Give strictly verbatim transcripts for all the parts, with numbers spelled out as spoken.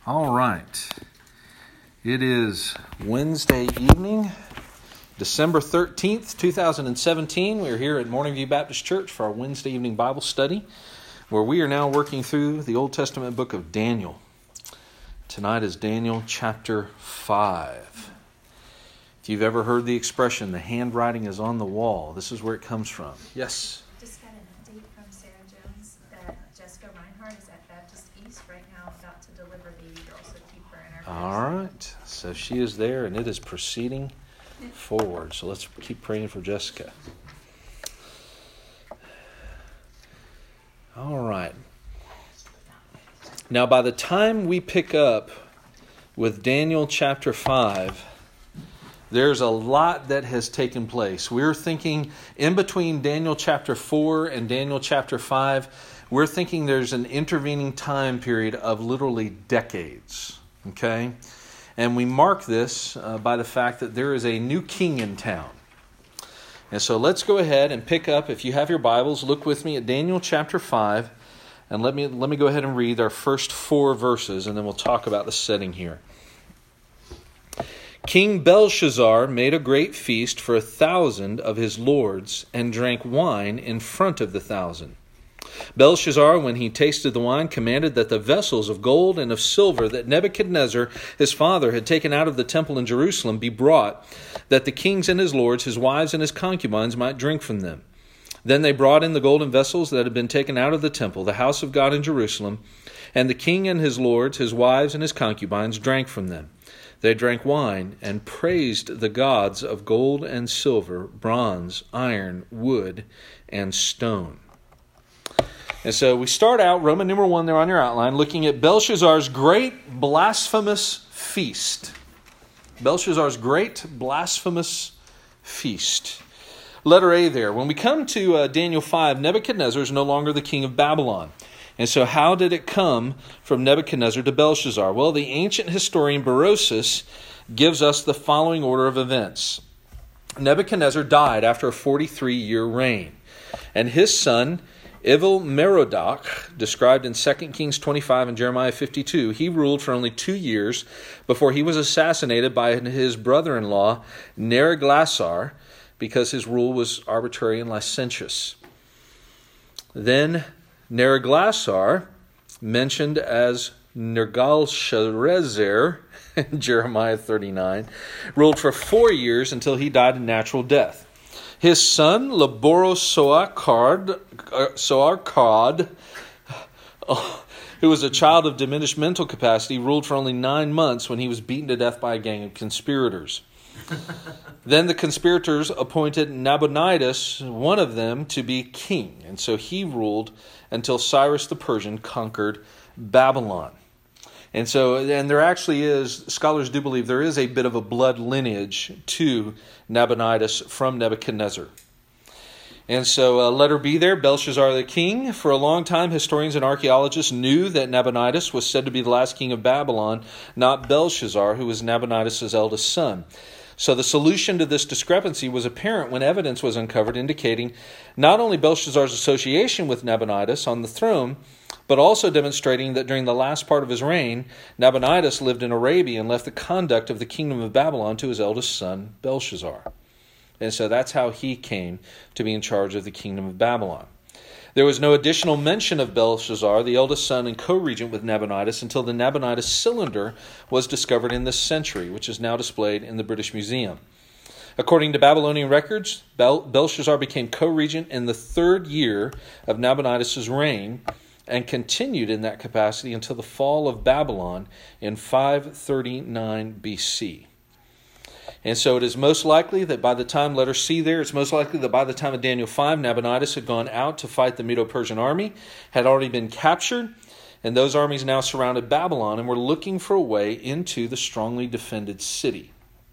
All right. It is Wednesday evening, December thirteenth, twenty seventeen. We're here at Morning View Baptist Church for our Wednesday evening Bible study, where we are now working through the Old Testament book of Daniel. Tonight is Daniel chapter five. If you've ever heard the expression, the handwriting is on the wall, this is where it comes from. Yes? Just got an update from Sarah Jones that Jessica Reinhardt is at Baptist East right now about to deliver baby girl, so keep her in our prayers. All right. So she is there and it is proceeding forward. So let's keep praying for Jessica. All right. Now, by the time we pick up with Daniel chapter five, there's a lot that has taken place. We're thinking in between Daniel chapter four and Daniel chapter five, we're thinking there's an intervening time period of literally decades. Okay? And we mark this uh, by the fact that there is a new king in town. And so let's go ahead and pick up, if you have your Bibles, look with me at Daniel chapter five. And let me let me go ahead and read our first four verses, and then we'll talk about the setting here. King Belshazzar made a great feast for a thousand of his lords, and drank wine in front of the thousand. Belshazzar, when he tasted the wine, commanded that the vessels of gold and of silver that Nebuchadnezzar, his father, had taken out of the temple in Jerusalem be brought, that the kings and his lords, his wives and his concubines might drink from them. Then they brought in the golden vessels that had been taken out of the temple, the house of God in Jerusalem, and the king and his lords, his wives and his concubines drank from them. They drank wine and praised the gods of gold and silver, bronze, iron, wood, and stone. And so we start out, Roman number one there on your outline, looking at Belshazzar's great blasphemous feast. Belshazzar's great blasphemous feast. Letter A there. When we come to uh, Daniel five, Nebuchadnezzar is no longer the king of Babylon. And so how did it come from Nebuchadnezzar to Belshazzar? Well, the ancient historian Berosus gives us the following order of events. Nebuchadnezzar died after a forty-three-year reign. And his son, Evil-Merodach, described in Second Kings twenty-five and Jeremiah fifty-two, he ruled for only two years before he was assassinated by his brother-in-law, Neriglissar, because his rule was arbitrary and licentious. Then Neriglissar, mentioned as Nergal-Sharezer in Jeremiah thirty-nine, ruled for four years until he died a natural death. His son, Laboro-Soarkad, Soarkad, who was a child of diminished mental capacity, ruled for only nine months when he was beaten to death by a gang of conspirators. Then the conspirators appointed Nabonidus, one of them, to be king. And so he ruled until Cyrus the Persian conquered Babylon. And so, and there actually is, scholars do believe there is a bit of a blood lineage to Nabonidus from Nebuchadnezzar. And so uh, letter B there, Belshazzar the king. For a long time, historians and archaeologists knew that Nabonidus was said to be the last king of Babylon, not Belshazzar, who was Nabonidus' eldest son. So the solution to this discrepancy was apparent when evidence was uncovered indicating not only Belshazzar's association with Nabonidus on the throne, but also demonstrating that during the last part of his reign, Nabonidus lived in Arabia and left the conduct of the kingdom of Babylon to his eldest son, Belshazzar. And so that's how he came to be in charge of the kingdom of Babylon. There was no additional mention of Belshazzar, the eldest son and co-regent with Nabonidus, until the Nabonidus cylinder was discovered in this century, which is now displayed in the British Museum. According to Babylonian records, Bel- Belshazzar became co-regent in the third year of Nabonidus' reign and continued in that capacity until the fall of Babylon in five thirty-nine B C. And so it is most likely that by the time, letter C there, it's most likely that by the time of Daniel five, Nabonidus had gone out to fight the Medo-Persian army, had already been captured, and those armies now surrounded Babylon and were looking for a way into the strongly defended city.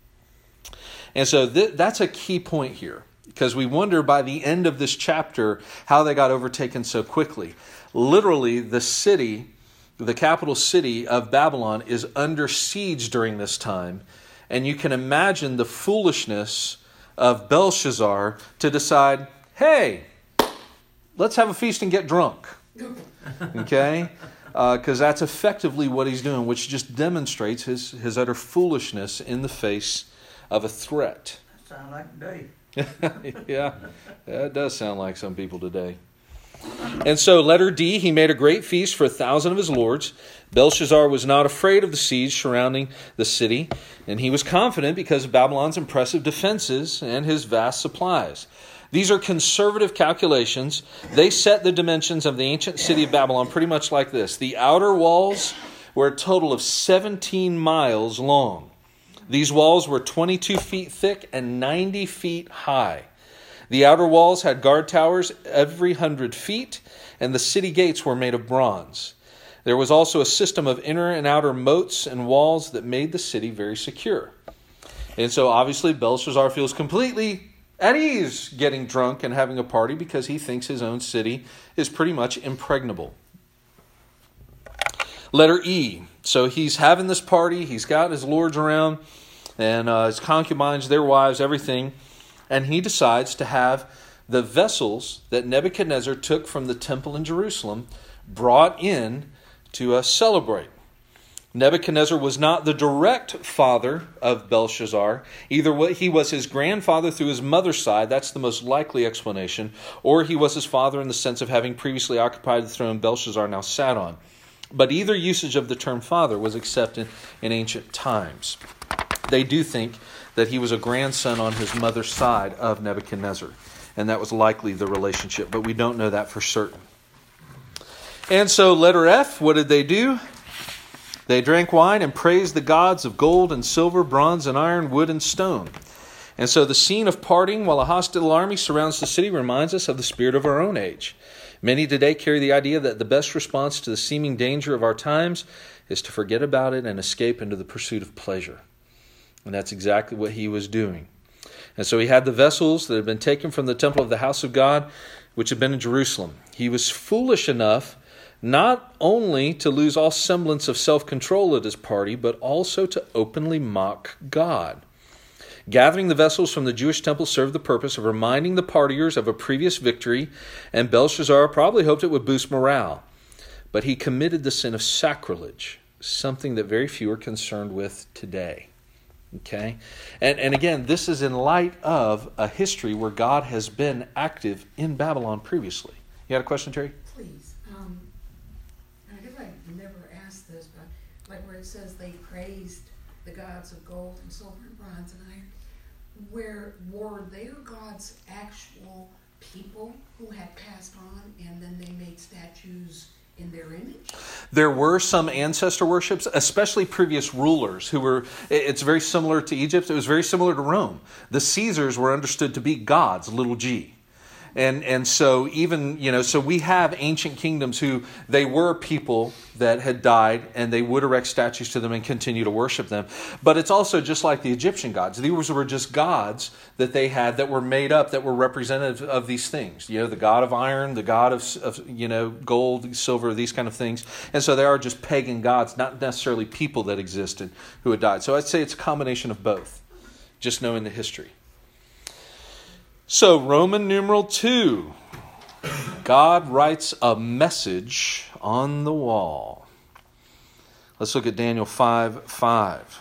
And so th- that's a key point here, because we wonder by the end of this chapter how they got overtaken so quickly. Literally, the city, the capital city of Babylon, is under siege during this time. And you can imagine the foolishness of Belshazzar to decide, hey, let's have a feast and get drunk. Okay? because uh, that's effectively what he's doing, which just demonstrates his, his utter foolishness in the face of a threat. That sounds like today. Yeah, that does sound like some people today. And so, letter D, he made a great feast for a thousand of his lords. Belshazzar was not afraid of the siege surrounding the city, and he was confident because of Babylon's impressive defenses and his vast supplies. These are conservative calculations. They set the dimensions of the ancient city of Babylon pretty much like this. The outer walls were a total of seventeen miles long. These walls were twenty-two feet thick and ninety feet high. The outer walls had guard towers every hundred feet, and the city gates were made of bronze. There was also a system of inner and outer moats and walls that made the city very secure. And so obviously Belshazzar feels completely at ease getting drunk and having a party because he thinks his own city is pretty much impregnable. Letter E. So he's having this party. He's got his lords around and uh, his concubines, their wives, everything. And he decides to have the vessels that Nebuchadnezzar took from the temple in Jerusalem brought in to uh, celebrate. Nebuchadnezzar was not the direct father of Belshazzar. Either he was his grandfather through his mother's side, that's the most likely explanation, or he was his father in the sense of having previously occupied the throne Belshazzar now sat on. But either usage of the term father was accepted in ancient times. They do think that he was a grandson on his mother's side of Nebuchadnezzar, and that was likely the relationship, but we don't know that for certain. And so letter F, what did they do? They drank wine and praised the gods of gold and silver, bronze and iron, wood and stone. And so the scene of parting while a hostile army surrounds the city reminds us of the spirit of our own age. Many today carry the idea that the best response to the seeming danger of our times is to forget about it and escape into the pursuit of pleasure. And that's exactly what he was doing. And so he had the vessels that had been taken from the temple of the house of God, which had been in Jerusalem. He was foolish enough not only to lose all semblance of self-control at his party, but also to openly mock God. Gathering the vessels from the Jewish temple served the purpose of reminding the partiers of a previous victory, and Belshazzar probably hoped it would boost morale. But he committed the sin of sacrilege, something that very few are concerned with today. Okay? And, and again, this is in light of a history where God has been active in Babylon previously. You had a question, Terry? Please. Um, I guess I never asked this, but like where it says they praised the gods of gold and silver and bronze and iron, where were their gods actual people who had passed on and then they made statues in their image? There were some ancestor worships, especially previous rulers who were, it's very similar to Egypt. It was very similar to Rome. The Caesars were understood to be gods, little g. And and so even, you know, so we have ancient kingdoms who they were people that had died and they would erect statues to them and continue to worship them. But it's also just like the Egyptian gods. These were just gods that they had that were made up, that were representative of these things. You know, the god of iron, the god of, of you know, gold, silver, these kind of things. And so they are just pagan gods, not necessarily people that existed who had died. So I'd say it's a combination of both, just knowing the history. So, Roman numeral two, God writes a message on the wall. Let's look at Daniel five five.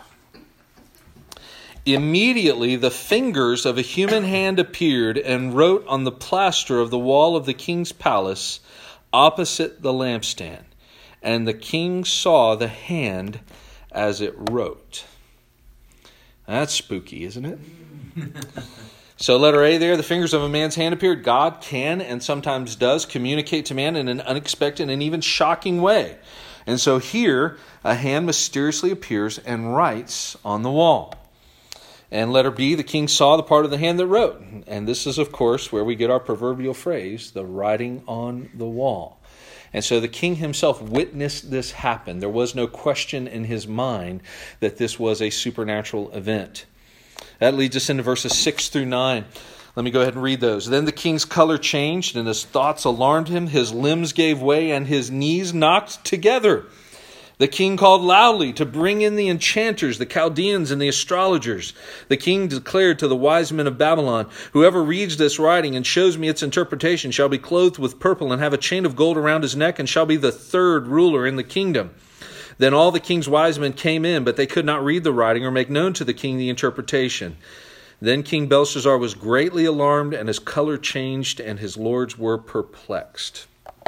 Immediately the fingers of a human hand appeared and wrote on the plaster of the wall of the king's palace opposite the lampstand. And the king saw the hand as it wrote. That's spooky, isn't it? So letter A there, the fingers of a man's hand appeared. God can and sometimes does communicate to man in an unexpected and even shocking way. And so here, a hand mysteriously appears and writes on the wall. And letter B, the king saw the part of the hand that wrote. And this is, of course, where we get our proverbial phrase, the writing on the wall. And so the king himself witnessed this happen. There was no question in his mind that this was a supernatural event. That leads us into verses six through nine. Let me go ahead and read those. Then the king's color changed, and his thoughts alarmed him. His limbs gave way, and his knees knocked together. The king called loudly to bring in the enchanters, the Chaldeans, and the astrologers. The king declared to the wise men of Babylon, whoever reads this writing and shows me its interpretation shall be clothed with purple and have a chain of gold around his neck and shall be the third ruler in the kingdom. Then all the king's wise men came in, but they could not read the writing or make known to the king the interpretation. Then King Belshazzar was greatly alarmed, and his color changed, and his lords were perplexed.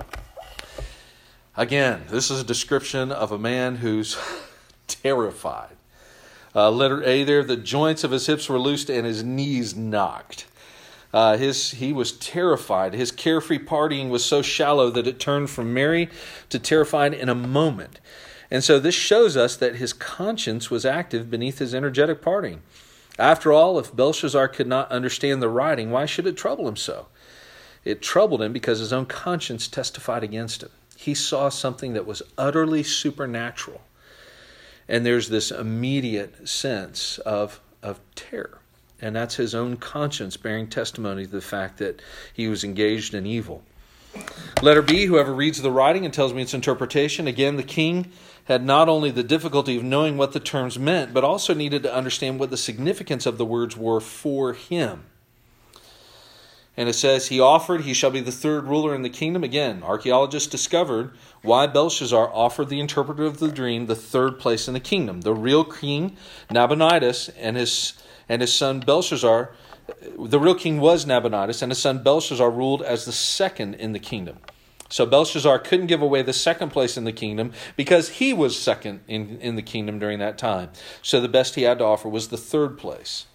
Again, this is a description of a man who's terrified. Uh, letter A there, the joints of his hips were loosed and his knees knocked. Uh, his He was terrified. His carefree partying was so shallow that it turned from merry to terrified in a moment. And so this shows us that his conscience was active beneath his energetic partying. After all, if Belshazzar could not understand the writing, why should it trouble him so? It troubled him because his own conscience testified against him. He saw something that was utterly supernatural. And there's this immediate sense of, of terror. And that's his own conscience bearing testimony to the fact that he was engaged in evil. Letter B, whoever reads the writing and tells me its interpretation. Again, the king had not only the difficulty of knowing what the terms meant, but also needed to understand what the significance of the words were for him. And it says, he offered, he shall be the third ruler in the kingdom. Again, archaeologists discovered why Belshazzar offered the interpreter of the dream the third place in the kingdom. The real king, Nabonidus, and his and his son Belshazzar, the real king was Nabonidus, and his son Belshazzar ruled as the second in the kingdom. So Belshazzar couldn't give away the second place in the kingdom because he was second in, in the kingdom during that time. So the best he had to offer was the third place.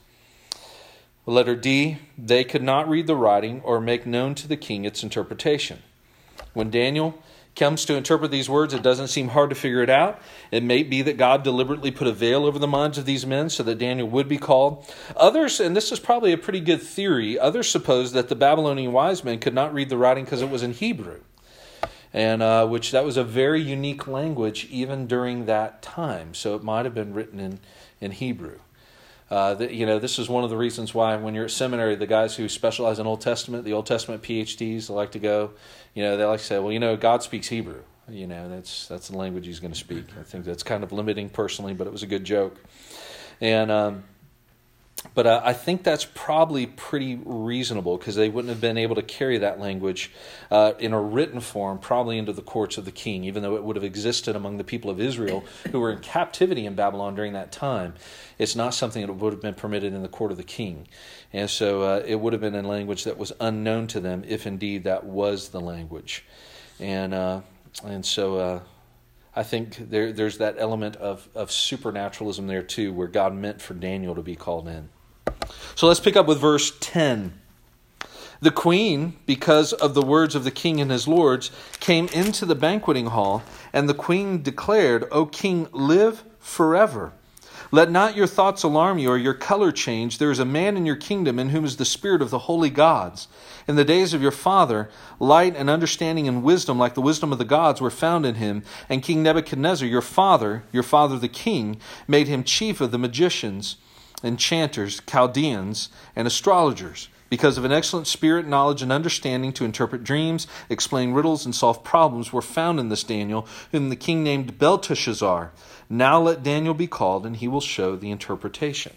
Letter D, they could not read the writing or make known to the king its interpretation. When Daniel comes to interpret these words, it doesn't seem hard to figure it out. It may be that God deliberately put a veil over the minds of these men so that Daniel would be called. Others, and this is probably a pretty good theory, others suppose that the Babylonian wise men could not read the writing because it was in Hebrew, and uh, which that was a very unique language even during that time. So it might have been written in, in Hebrew. Uh, the, you know, this is one of the reasons why when you're at seminary, the guys who specialize in Old Testament, the Old Testament P H Ds, they like to go, you know, they like to say, well, you know, God speaks Hebrew. You know, that's that's the language he's going to speak. I think that's kind of limiting personally, but it was a good joke. And um, but uh, I think that's probably pretty reasonable because they wouldn't have been able to carry that language uh, in a written form probably into the courts of the king, even though it would have existed among the people of Israel who were in captivity in Babylon during that time. It's not something that would have been permitted in the court of the king. And so uh, it would have been a language that was unknown to them, if indeed that was the language. And uh, and so uh, I think there there's that element of, of supernaturalism there too, where God meant for Daniel to be called in. So let's pick up with verse ten. The queen, because of the words of the king and his lords, came into the banqueting hall, and the queen declared, O king, live forever. Let not your thoughts alarm you or your color change. There is a man in your kingdom in whom is the spirit of the holy gods. In the days of your father, light and understanding and wisdom like the wisdom of the gods were found in him. And King Nebuchadnezzar, your father, your father the king, made him chief of the magicians, enchanters, Chaldeans, and astrologers, because of an excellent spirit, knowledge, and understanding to interpret dreams, explain riddles, and solve problems were found in this Daniel, whom the king named Belteshazzar. Now let Daniel be called, and he will show the interpretation.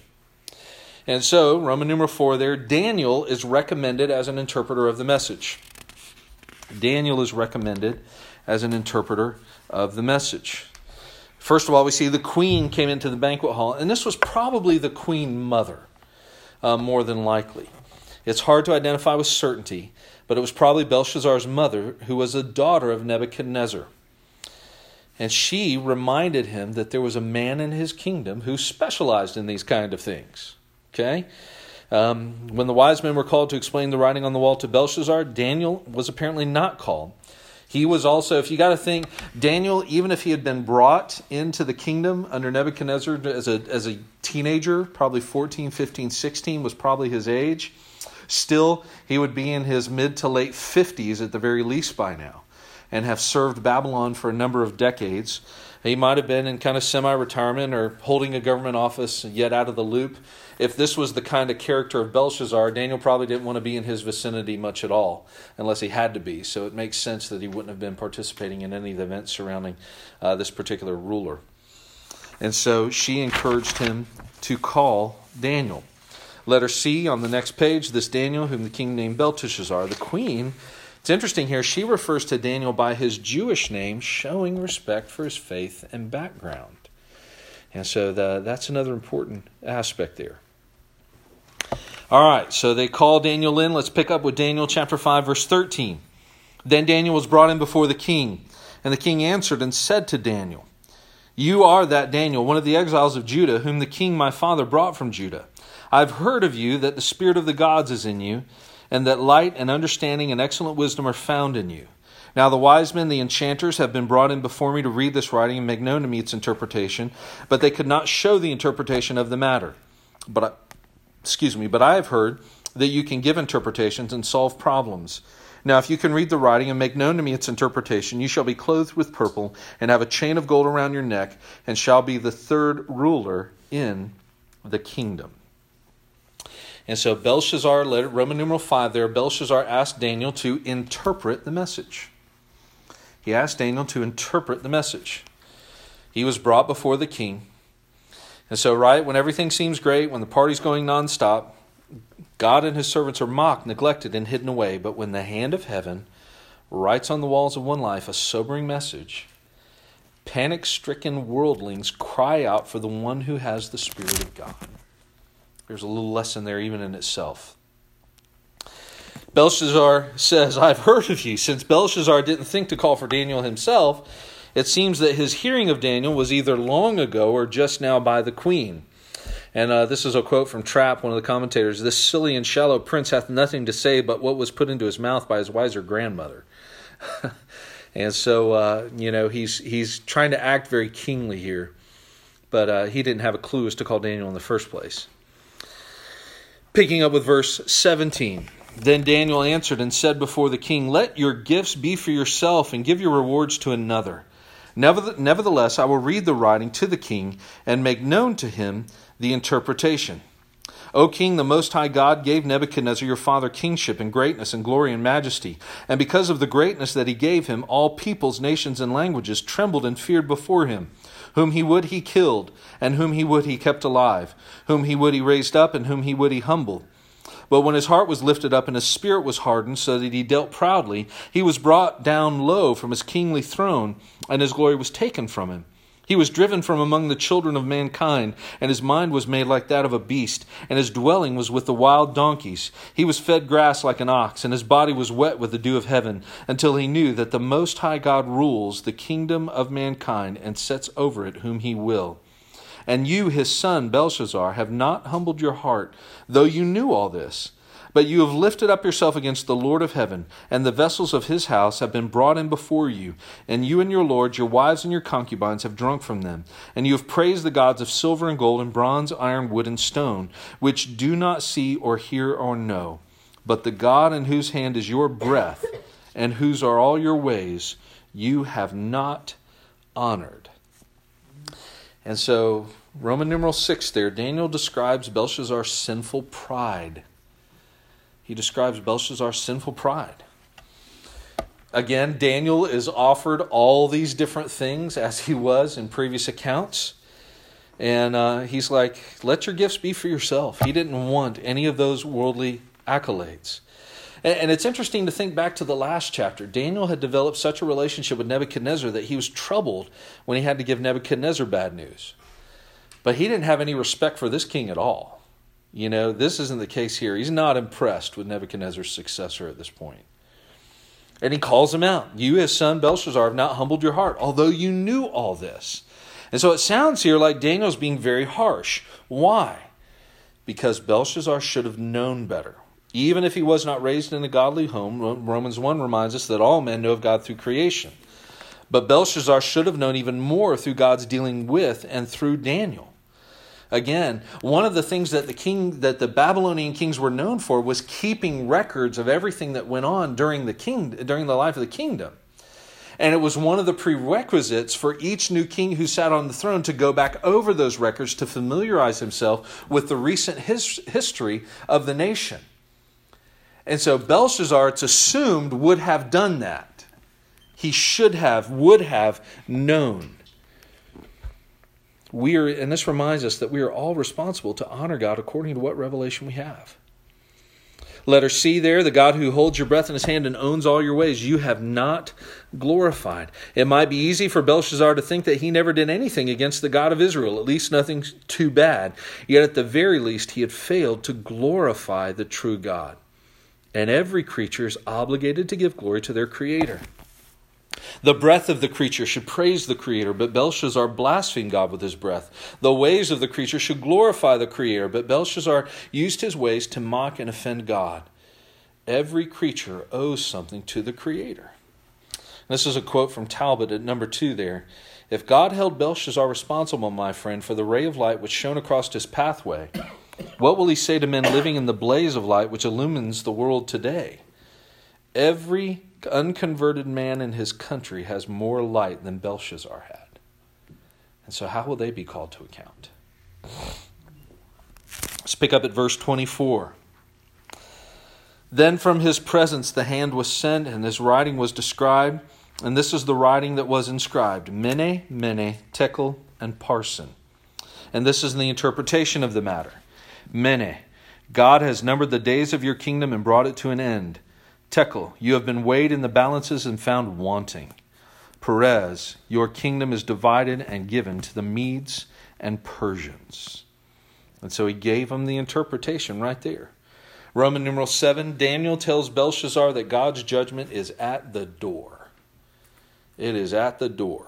And so, Roman numeral four there, Daniel is recommended as an interpreter of the message. Daniel is recommended as an interpreter of the message. First of all, we see the queen came into the banquet hall, and this was probably the queen mother, uh, more than likely. It's hard to identify with certainty, but it was probably Belshazzar's mother, who was a daughter of Nebuchadnezzar. And she reminded him that there was a man in his kingdom who specialized in these kind of things. Okay? Um, when the wise men were called to explain the writing on the wall to Belshazzar, Daniel was apparently not called. He was also, if you got to think, Daniel, even if he had been brought into the kingdom under Nebuchadnezzar as a, as a teenager, probably fourteen, fifteen, sixteen was probably his age, still he would be in his mid to late fifties at the very least by now, and have served Babylon for a number of decades. He might have been in kind of semi-retirement or holding a government office yet out of the loop. If this was the kind of character of Belshazzar, Daniel probably didn't want to be in his vicinity much at all, unless he had to be. So it makes sense that he wouldn't have been participating in any of the events surrounding uh, this particular ruler. And so she encouraged him to call Daniel. Letter C on the next page, this Daniel, whom the king named Belteshazzar. The queen, it's interesting here, she refers to Daniel by his Jewish name, showing respect for his faith and background. And so the, that's another important aspect there. All right, so they call Daniel in. Let's pick up with Daniel chapter five, verse thirteen. Then Daniel was brought in before the king, and the king answered and said to Daniel, "You are that Daniel, one of the exiles of Judah, whom the king my father brought from Judah. I've heard of you that the spirit of the gods is in you, and that light and understanding and excellent wisdom are found in you. Now the wise men, the enchanters, have been brought in before me to read this writing and make known to me its interpretation, but they could not show the interpretation of the matter. But I, excuse me, but I have heard that you can give interpretations and solve problems. Now if you can read the writing and make known to me its interpretation, you shall be clothed with purple and have a chain of gold around your neck, and shall be the third ruler in the kingdom." And so Belshazzar, Roman numeral five there, Belshazzar asked Daniel to interpret the message. He asked Daniel to interpret the message. He was brought before the king. And so, right, when everything seems great, when the party's going nonstop, God and his servants are mocked, neglected, and hidden away. But when the hand of heaven writes on the walls of one life a sobering message, panic-stricken worldlings cry out for the one who has the Spirit of God. There's a little lesson there even in itself. Belshazzar says, "I've heard of you." Since Belshazzar didn't think to call for Daniel himself, it seems that his hearing of Daniel was either long ago or just now by the queen. And uh, this is a quote from Trapp, one of the commentators. "This silly and shallow prince hath nothing to say but what was put into his mouth by his wiser grandmother." And so, uh, you know, he's he's trying to act very kingly here. But uh, he didn't have a clue as to call Daniel in the first place. Picking up with verse seventeen. "Then Daniel answered and said before the king, Let your gifts be for yourself, and give your rewards to another. Nevertheless, I will read the writing to the king, and make known to him the interpretation. O king, the Most High God gave Nebuchadnezzar your father kingship and greatness and glory and majesty. And because of the greatness that he gave him, all peoples, nations, and languages trembled and feared before him. Whom he would he killed, and whom he would he kept alive. Whom he would he raised up, and whom he would he humbled. But when his heart was lifted up and his spirit was hardened, so that he dealt proudly, he was brought down low from his kingly throne, and his glory was taken from him. He was driven from among the children of mankind, and his mind was made like that of a beast, and his dwelling was with the wild donkeys. He was fed grass like an ox, and his body was wet with the dew of heaven, until he knew that the Most High God rules the kingdom of mankind, and sets over it whom he will. And you, his son Belshazzar, have not humbled your heart, though you knew all this. But you have lifted up yourself against the Lord of heaven, and the vessels of his house have been brought in before you. And you and your lords, your wives and your concubines have drunk from them. And you have praised the gods of silver and gold and bronze, iron, wood, and stone, which do not see or hear or know. But the God in whose hand is your breath, and whose are all your ways, you have not honored." And so, Roman numeral six there, Daniel describes Belshazzar's sinful pride. He describes Belshazzar's sinful pride. Again, Daniel is offered all these different things as he was in previous accounts. And uh, he's like, let your gifts be for yourself. He didn't want any of those worldly accolades. And, and it's interesting to think back to the last chapter. Daniel had developed such a relationship with Nebuchadnezzar that he was troubled when he had to give Nebuchadnezzar bad news. But he didn't have any respect for this king at all. You know, this isn't the case here. He's not impressed with Nebuchadnezzar's successor at this point. And he calls him out. You, his son Belshazzar, have not humbled your heart, although you knew all this. And so it sounds here like Daniel's being very harsh. Why? Because Belshazzar should have known better. Even if he was not raised in a godly home, Romans one reminds us that all men know of God through creation. But Belshazzar should have known even more through God's dealing with and through Daniel. Again, one of the things that the king, that the Babylonian kings were known for was keeping records of everything that went on during the king, during the life of the kingdom. And it was one of the prerequisites for each new king who sat on the throne to go back over those records to familiarize himself with the recent his- history of the nation. And so Belshazzar, it's assumed, would have done that. He should have, would have known. We are, and this reminds us that we are all responsible to honor God according to what revelation we have. Letter C there, the God who holds your breath in his hand and owns all your ways, you have not glorified. It might be easy for Belshazzar to think that he never did anything against the God of Israel, at least nothing too bad. Yet at the very least, he had failed to glorify the true God. And every creature is obligated to give glory to their Creator. The breath of the creature should praise the Creator, but Belshazzar blasphemed God with his breath. The ways of the creature should glorify the Creator, but Belshazzar used his ways to mock and offend God. Every creature owes something to the Creator. This is a quote from Talbot at number two there. If God held Belshazzar responsible, my friend, for the ray of light which shone across his pathway, what will he say to men living in the blaze of light which illumines the world today? Every unconverted man in his country has more light than Belshazzar had. And so how will they be called to account? Let's pick up at verse twenty-four. Then from his presence the hand was sent, and his writing was described. And this is the writing that was inscribed: Mene, Mene, Tekel, and Parsin. And this is the interpretation of the matter. Mene, God has numbered the days of your kingdom and brought it to an end. Tekel, you have been weighed in the balances and found wanting. Perez, your kingdom is divided and given to the Medes and Persians. And so he gave them the interpretation right there. Roman numeral seven, Daniel tells Belshazzar that God's judgment is at the door. It is at the door.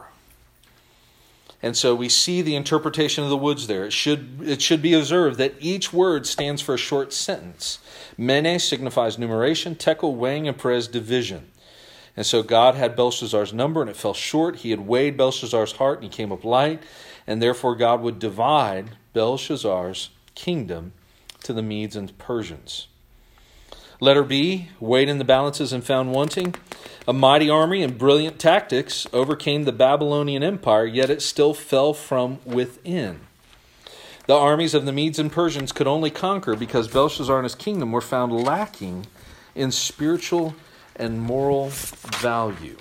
And so we see the interpretation of the woods there. It should, it should be observed that each word stands for a short sentence. Mene signifies numeration, Tekel weighing, and Perez division. And so God had Belshazzar's number and it fell short. He had weighed Belshazzar's heart and he came up light. And therefore God would divide Belshazzar's kingdom to the Medes and Persians. Letter B, weighed in the balances and found wanting. A mighty army and brilliant tactics overcame the Babylonian Empire, yet it still fell from within. The armies of the Medes and Persians could only conquer because Belshazzar and his kingdom were found lacking in spiritual and moral value.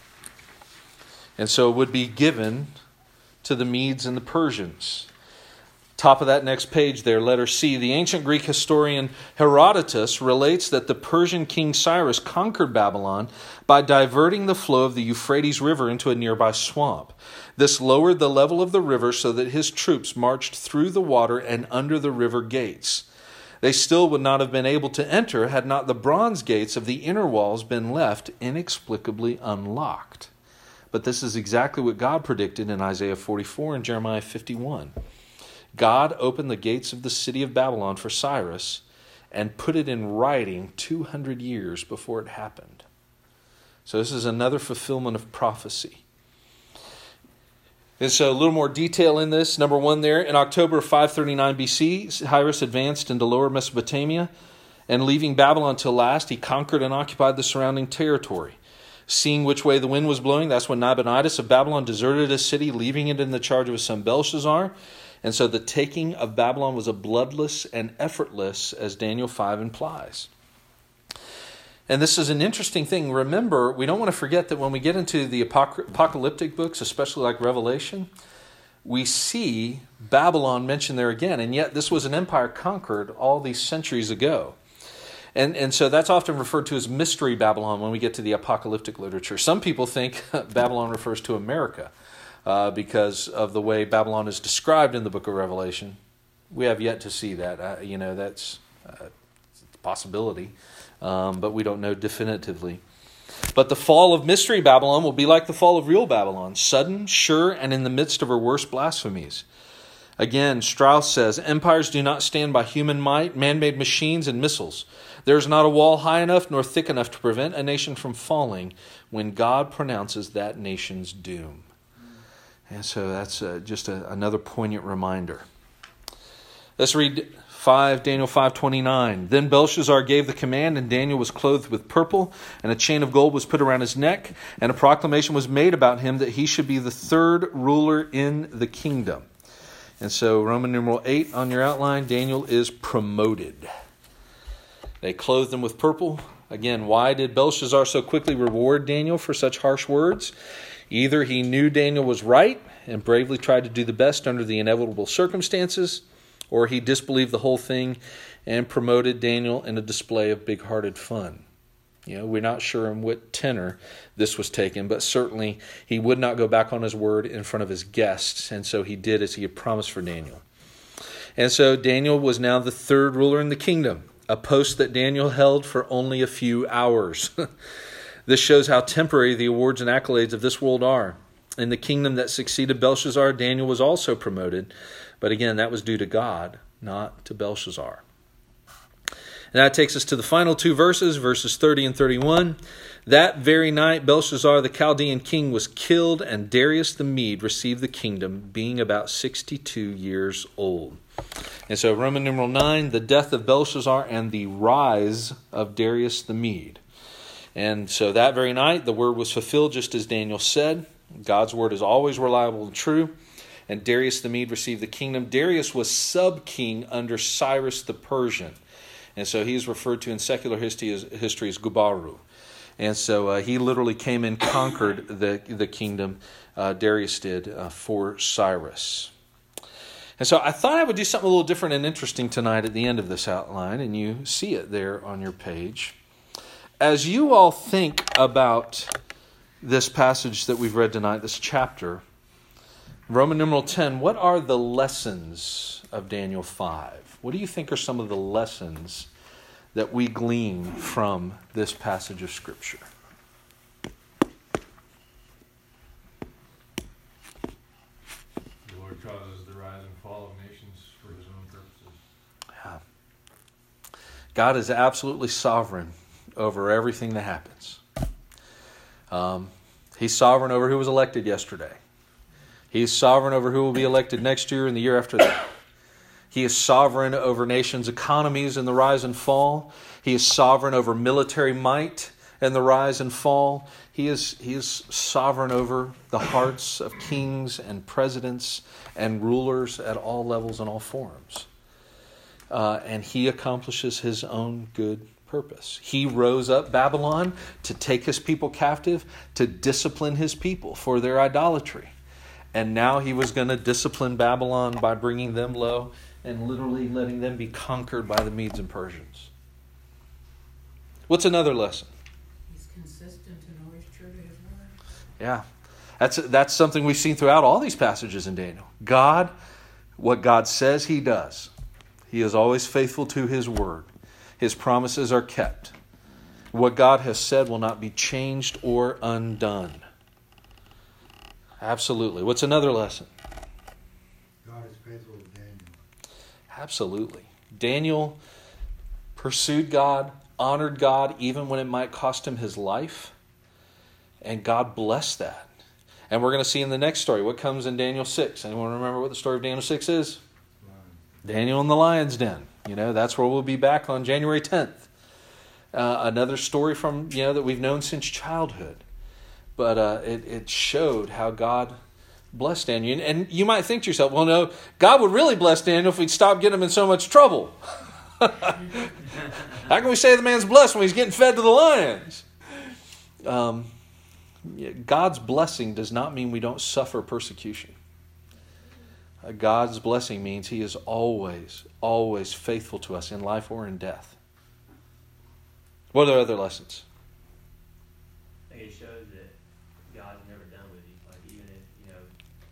And so it would be given to the Medes and the Persians. Top of that next page there, letter C. The ancient Greek historian Herodotus relates that the Persian king Cyrus conquered Babylon by diverting the flow of the Euphrates River into a nearby swamp. This lowered the level of the river so that his troops marched through the water and under the river gates. They still would not have been able to enter had not the bronze gates of the inner walls been left inexplicably unlocked. But this is exactly what God predicted in Isaiah forty-four and Jeremiah fifty-one. God opened the gates of the city of Babylon for Cyrus and put it in writing two hundred years before it happened. So this is another fulfillment of prophecy. And so a little more detail in this. Number one there, in October of five thirty-nine B C, Cyrus advanced into lower Mesopotamia, and leaving Babylon till last, he conquered and occupied the surrounding territory. Seeing which way the wind was blowing, that's when Nabonidus of Babylon deserted his city, leaving it in the charge of his son Belshazzar. And so the taking of Babylon was a bloodless and effortless, as Daniel five implies. And this is an interesting thing. Remember, we don't want to forget that when we get into the apocalyptic books, especially like Revelation, we see Babylon mentioned there again. And yet this was an empire conquered all these centuries ago. And, and so that's often referred to as Mystery Babylon when we get to the apocalyptic literature. Some people think Babylon refers to America. Uh, because of the way Babylon is described in the book of Revelation. We have yet to see that. Uh, you know, that's uh, a possibility, um, but we don't know definitively. But the fall of Mystery Babylon will be like the fall of real Babylon, sudden, sure, and in the midst of her worst blasphemies. Again, Strauss says, empires do not stand by human might, man-made machines, and missiles. There is not a wall high enough nor thick enough to prevent a nation from falling when God pronounces that nation's doom. And so that's uh, just a, another poignant reminder. Let's read five, Daniel five twenty-nine. Then Belshazzar gave the command, and Daniel was clothed with purple, and a chain of gold was put around his neck, and a proclamation was made about him that he should be the third ruler in the kingdom. And so Roman numeral eight on your outline, Daniel is promoted. They clothed him with purple. Again, why did Belshazzar so quickly reward Daniel for such harsh words? Either he knew Daniel was right and bravely tried to do the best under the inevitable circumstances, or he disbelieved the whole thing and promoted Daniel in a display of big-hearted fun. You know, we're not sure in what tenor this was taken, but certainly he would not go back on his word in front of his guests, and so he did as he had promised for Daniel. And so Daniel was now the third ruler in the kingdom, a post that Daniel held for only a few hours. This shows how temporary the awards and accolades of this world are. In the kingdom that succeeded Belshazzar, Daniel was also promoted, but again, that was due to God, not to Belshazzar. And that takes us to the final two verses, verses thirty and thirty-one. That very night, Belshazzar, the Chaldean king, was killed, and Darius the Mede received the kingdom, being about sixty-two years old. And so Roman numeral nine, the death of Belshazzar and the rise of Darius the Mede. And so that very night, the word was fulfilled just as Daniel said. God's word is always reliable and true. And Darius the Mede received the kingdom. Darius was sub-king under Cyrus the Persian. And so he's referred to in secular history as, history as Gubaru. And so uh, he literally came and conquered the, the kingdom, uh, Darius did, uh, for Cyrus. And so I thought I would do something a little different and interesting tonight at the end of this outline, and you see it there on your page. As you all think about this passage that we've read tonight, this chapter, Roman numeral ten, what are the lessons of Daniel five? What do you think are some of the lessons that we glean from this passage of Scripture? The Lord causes the rise and fall of nations for his own purposes. Yeah. God is absolutely sovereign over everything that happens. Um, he's sovereign over who was elected yesterday. He's sovereign over who will be elected next year and the year after that. He is sovereign over nations' economies and the rise and fall. He is sovereign over military might and the rise and fall. He is, he is sovereign over the hearts of kings and presidents and rulers at all levels and all forms. Uh, and he accomplishes his own good purpose. He rose up Babylon to take his people captive, to discipline his people for their idolatry. And now he was going to discipline Babylon by bringing them low and literally letting them be conquered by the Medes and Persians. What's another lesson? He's consistent and always true to his word. Yeah, that's that's something we've seen throughout all these passages in Daniel. God, what God says, he does. He is always faithful to his word. His promises are kept. What God has said will not be changed or undone. Absolutely. What's another lesson? God is faithful to Daniel. Absolutely. Daniel pursued God, honored God, even when it might cost him his life. And God blessed that. And we're going to see in the next story what comes in Daniel six. Anyone remember what the story of Daniel six is? Daniel in the lion's den. You know, that's where we'll be back on January tenth. Uh, another story from, you know, that we've known since childhood. But uh, it, it showed how God blessed Daniel. And, and you might think to yourself, well, no, God would really bless Daniel if we'd stop getting him in so much trouble. How can we say the man's blessed when he's getting fed to the lions? Um, God's blessing does not mean we don't suffer persecution. Uh, God's blessing means he is always, always faithful to us in life or in death. What are other lessons? I think it shows that God's never done with you. Like even if, you know,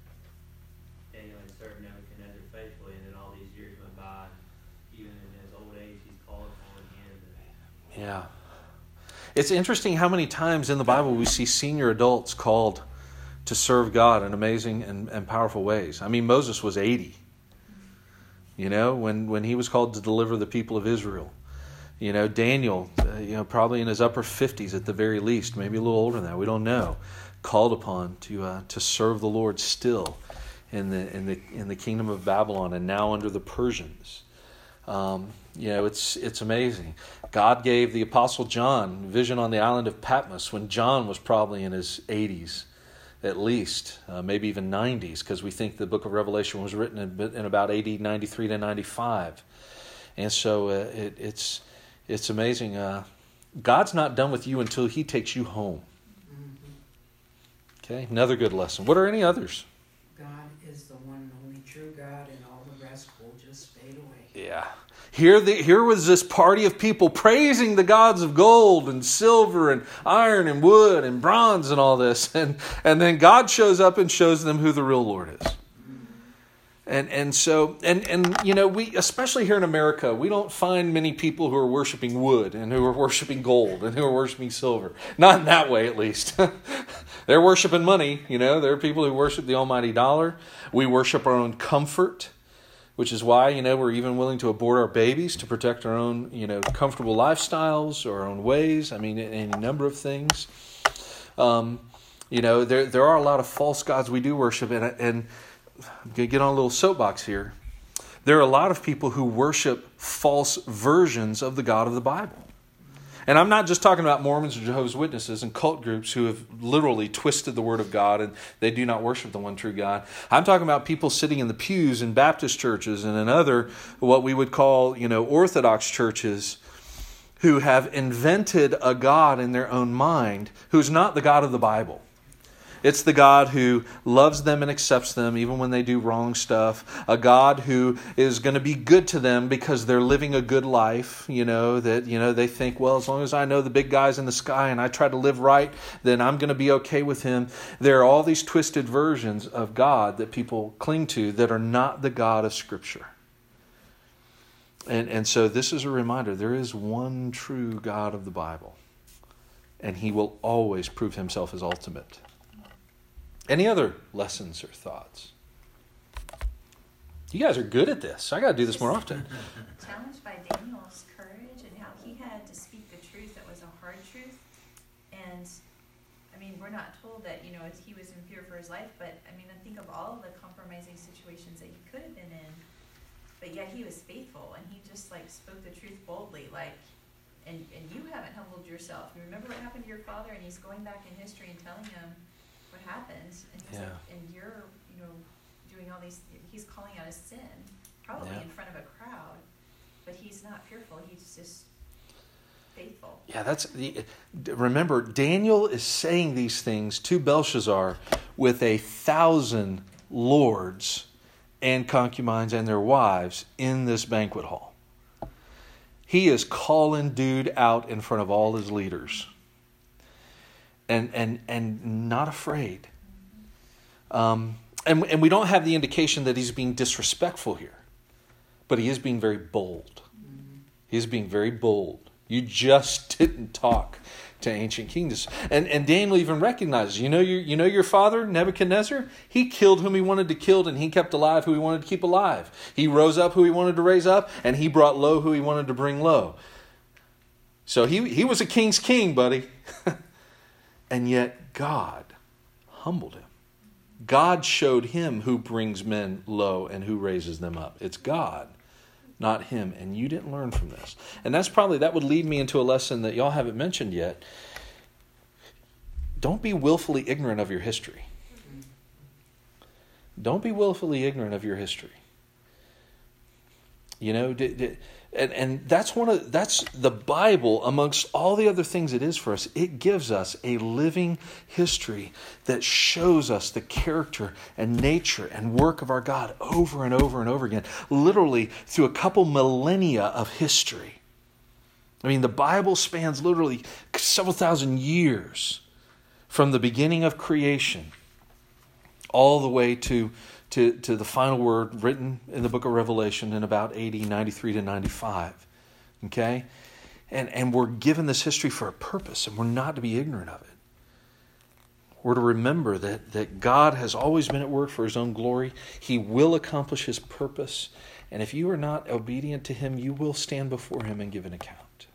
Daniel had served Nebuchadnezzar faithfully, and then all these years went by, even in his old age, he's called upon again. Yeah. It's interesting how many times in the Bible we see senior adults called to serve God in amazing and, and powerful ways. I mean, Moses was eighty, you know, when, when he was called to deliver the people of Israel. You know, Daniel, uh, you know, probably in his upper fifties at the very least, maybe a little older than that, we don't know, called upon to uh, to serve the Lord still in the in the in the kingdom of Babylon and now under the Persians. Um, you know, it's it's amazing. God gave the Apostle John vision on the island of Patmos when John was probably in his eighties, at least, uh, maybe even nineties, because we think the book of Revelation was written in, in about A D ninety-three to ninety-five. And so uh, it, it's it's amazing. Uh, God's not done with you until He takes you home. Okay, another good lesson. What are any others? God is the one and only true God, and all the rest will just fade away. Yeah. Here, the, here was this party of people praising the gods of gold and silver and iron and wood and bronze and all this. And, and then God shows up and shows them who the real Lord is. And and so, and, and you know, we, especially here in America, we don't find many people who are worshiping wood and who are worshiping gold and who are worshiping silver. Not in that way, at least. They're worshiping money, you know. There are people who worship the almighty dollar. We worship our own comfort, which is why, you know, we're even willing to abort our babies to protect our own, you know, comfortable lifestyles or our own ways. I mean, any number of things. Um, you know, there there are a lot of false gods we do worship, and and I'm going to get on a little soapbox here. There are a lot of people who worship false versions of the God of the Bible. And I'm not just talking about Mormons or Jehovah's Witnesses and cult groups who have literally twisted the Word of God and they do not worship the one true God. I'm talking about people sitting in the pews in Baptist churches and in other, what we would call, you know, Orthodox churches, who have invented a God in their own mind who's not the God of the Bible. It's the God who loves them and accepts them even when they do wrong stuff. A God who is going to be good to them because they're living a good life. You know, that, you know, they think, well, as long as I know the big guys in the sky and I try to live right, then I'm going to be okay with Him. There are all these twisted versions of God that people cling to that are not the God of Scripture. And, and so this is a reminder. There is one true God of the Bible. And He will always prove Himself as ultimate. Any other lessons or thoughts? You guys are good at this. I got to do this more often. Challenged by Daniel's courage and how he had to speak the truth that was a hard truth. And, I mean, we're not told that, you know, he was in fear for his life, but, I mean, I think of all of the compromising situations that he could have been in. But yet he was faithful, and he just, like, spoke the truth boldly, like, and, and you haven't humbled yourself. You remember what happened to your father, and he's going back in history and telling him what happened, and he's Yeah. like, and you're, you know, doing all these, he's calling out his sin, probably Yeah. in front of a crowd, but he's not fearful, he's just faithful. Yeah, that's the. Remember, Daniel is saying these things to Belshazzar with a thousand lords and concubines and their wives in this banquet hall. He is calling dude out in front of all his leaders. And and and not afraid. Um, and, and we don't have the indication that he's being disrespectful here. But he is being very bold. He is being very bold. You just didn't talk to ancient kings. And and Daniel even recognizes, you know your you know your father, Nebuchadnezzar? He killed whom he wanted to kill, and he kept alive who he wanted to keep alive. He rose up who he wanted to raise up, and he brought low who he wanted to bring low. So he, he was a king's king, buddy. And yet God humbled him. God showed him who brings men low and who raises them up. It's God, not him. And you didn't learn from this. And that's probably, that would lead me into a lesson that y'all haven't mentioned yet. Don't be willfully ignorant of your history. Don't be willfully ignorant of your history. You know, d- d- and and that's one of that's the Bible amongst all the other things it is for us. It gives us a living history that shows us the character and nature and work of our God over and over and over again, literally through a couple millennia of history. I mean, the Bible spans literally several thousand years from the beginning of creation all the way to To, to the final word written in the book of Revelation in about A D ninety-three to ninety-five. Okay? And, and we're given this history for a purpose, and we're not to be ignorant of it. We're to remember that, that God has always been at work for His own glory. He will accomplish His purpose. And if you are not obedient to Him, you will stand before Him and give an account.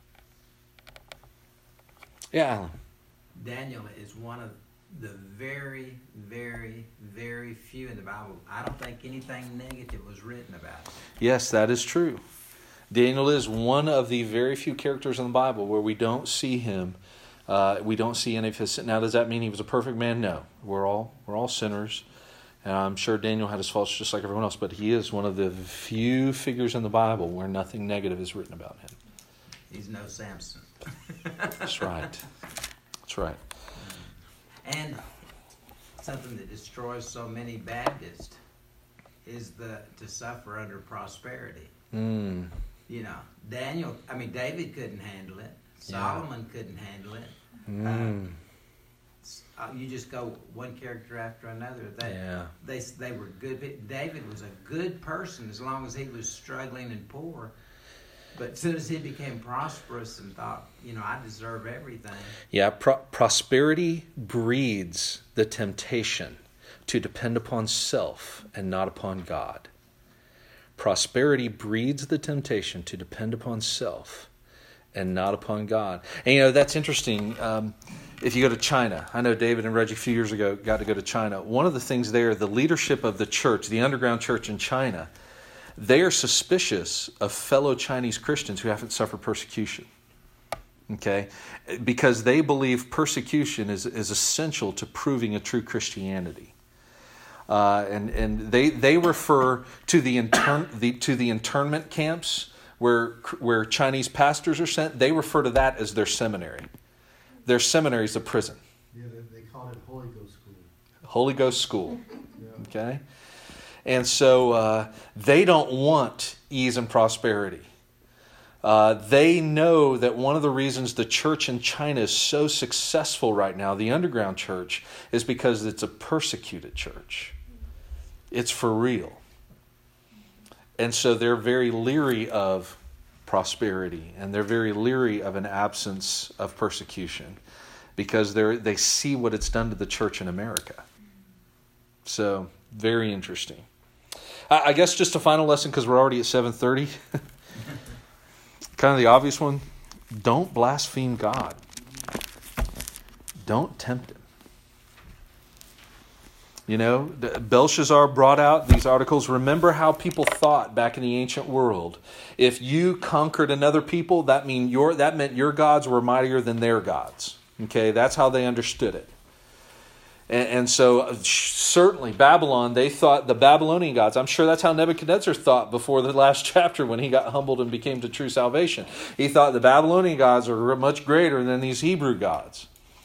Yeah, Alan. Daniel is one of the very, very, very few in the Bible. I don't think anything negative was written about it. Yes, that is true. Daniel is one of the very few characters in the Bible where we don't see him. Uh, we don't see any of his sin. Now, does that mean he was a perfect man? No. We're all we're all sinners. And I'm sure Daniel had his faults just like everyone else, but he is one of the few figures in the Bible where nothing negative is written about him. He's no Samson. That's right. That's right. And something that destroys so many Baptists is the to suffer under prosperity. Mm. You know, Daniel, I mean, David couldn't handle it. Solomon yeah. couldn't handle it. Mm. Uh, you just go one character after another. They, yeah. they, they were good. David was a good person as long as he was struggling and poor. But as soon as he became prosperous and thought, you know, I deserve everything. Yeah, pro- prosperity breeds the temptation to depend upon self and not upon God. Prosperity breeds the temptation to depend upon self and not upon God. And, you know, that's interesting. Um, if you go to China, I know David and Reggie a few years ago got to go to China. One of the things there, the leadership of the church, the underground church in China, they are suspicious of fellow Chinese Christians who haven't suffered persecution. Okay? Because they believe persecution is, is essential to proving a true Christianity. Uh, and and they they refer to the, intern, the to the internment camps where where Chinese pastors are sent. They refer to that as their seminary. Their seminary is a prison. Yeah, they, they call it Holy Ghost School. Holy Ghost School. Yeah. Okay? And so uh, they don't want ease and prosperity. Uh, they know that one of the reasons the church in China is so successful right now, the underground church, is because it's a persecuted church. It's for real. And so they're very leery of prosperity, and they're very leery of an absence of persecution because they they see what it's done to the church in America. So, very interesting. I, I guess just a final lesson, because we're already at seven thirty. Kind of the obvious one. Don't blaspheme God. Don't tempt him. You know, Belshazzar brought out these articles. Remember how people thought back in the ancient world. If you conquered another people, that mean your that meant your gods were mightier than their gods. Okay, that's how they understood it. And, and so certainly Babylon, they thought the Babylonian gods. I'm sure that's how Nebuchadnezzar thought before the last chapter when he got humbled and became to true salvation. He thought the Babylonian gods are much greater than these Hebrew gods.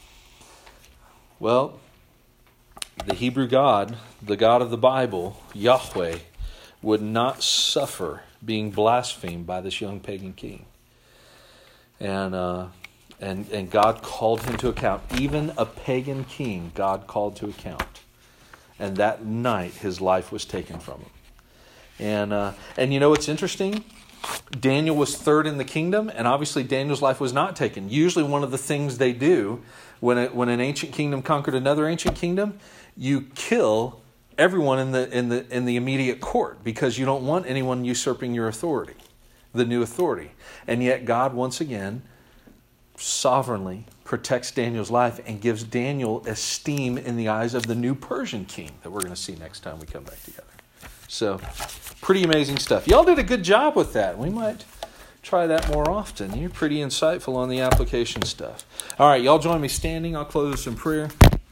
Well, the Hebrew God, the God of the Bible, Yahweh, would not suffer being blasphemed by this young pagan king. And uh, and and God called him to account. Even a pagan king, God called to account. And that night, his life was taken from him. And uh, and you know what's interesting? Daniel was third in the kingdom, and obviously Daniel's life was not taken. Usually one of the things they do when a, when an ancient kingdom conquered another ancient kingdom, you kill everyone in the in the in the immediate court because you don't want anyone usurping your authority, the new authority. And yet God once again sovereignly protects Daniel's life and gives Daniel esteem in the eyes of the new Persian king that we're going to see next time we come back together. So, pretty amazing stuff. Y'all did a good job with that. We might try that more often. You're pretty insightful on the application stuff. All right, y'all join me standing. I'll close in prayer.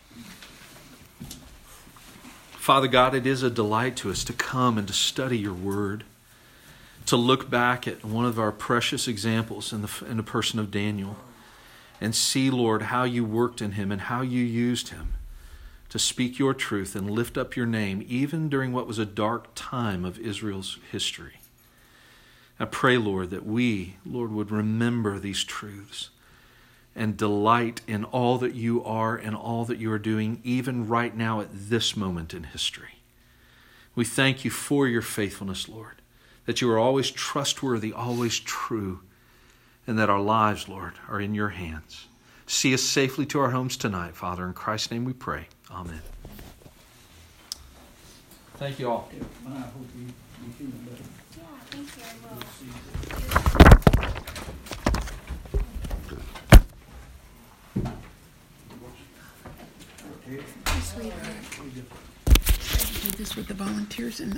Father God, it is a delight to us to come and to study your word, to look back at one of our precious examples in the, in the person of Daniel and see, Lord, how you worked in him and how you used him to speak your truth and lift up your name, even during what was a dark time of Israel's history. I pray, Lord, that we, Lord, would remember these truths and delight in all that you are and all that you are doing, even right now at this moment in history. We thank you for your faithfulness, Lord, that you are always trustworthy, always true, and that our lives, Lord, are in your hands. See us safely to our homes tonight, Father. In Christ's name we pray. Amen. Thank you all. I hope you, you feel better. Yeah, thank you, I will. Hey, sweetheart. I do this with the volunteers and